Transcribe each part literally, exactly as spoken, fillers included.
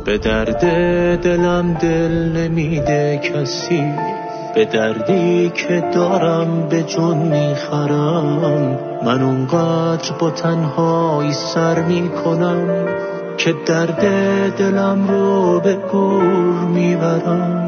به درد دلم دل نمیده کسی، به دردی که دارم به جون میخرم. من اونقدر با تنهایی سر میکنم که درد دلم رو به گور میبرم.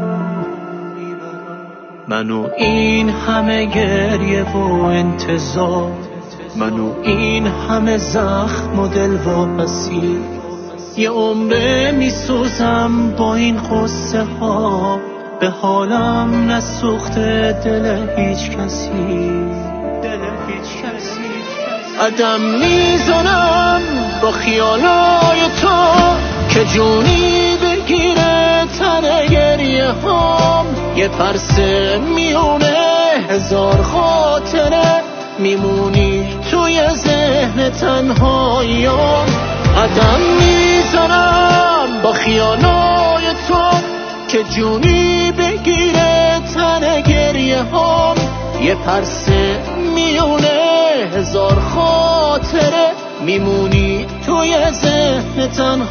منو این همه گریه و انتظار، منو این همه زخم و دل واپسی، یه عمره میسوزم با این قصه ها، به حالم نسوخته دل هیچ کسی، دل هیچ کسی. عدم میزنم با خیالای تو که جونی بگیره تن گریه هام، یه پرسه میونه هزار خاطره، میمونی توی ذهن تنهاییام. عدم میزنم با خیالای تو که جونی بگیره تن گریه هام، یه پرسه میونه هزار خاطره، میمونی توی ذهن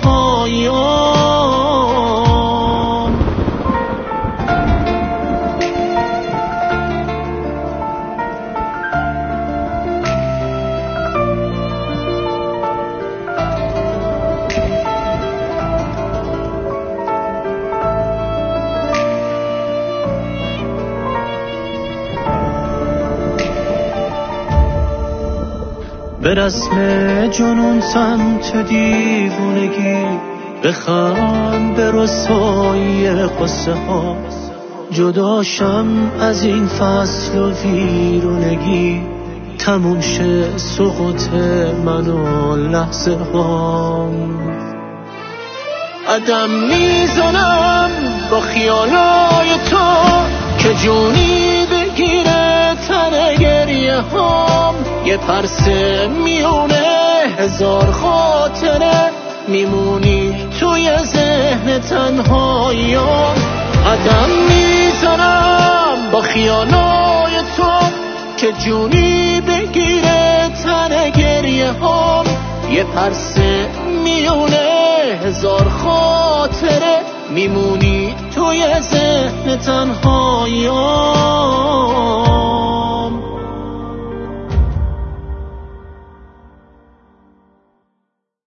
تنهاییام. به رسم جنون سمت دیوونگی، بخند به رسوایی قصه ها، جداشم از این فصل و ویرونگی، تموم شه سقوط من و لحظه هام. عدم میزنم با خیالای تو که جونی بگیره تن گریه هام، یه پرسه میونه هزار خاطره، میمونی توی ذهن تنهاییام. عدم میزنم با خیالای تو که جونی بگیره تن گریه هام، یه پرسه میونه هزار خاطره، میمونی توی ذهن تنهاییام.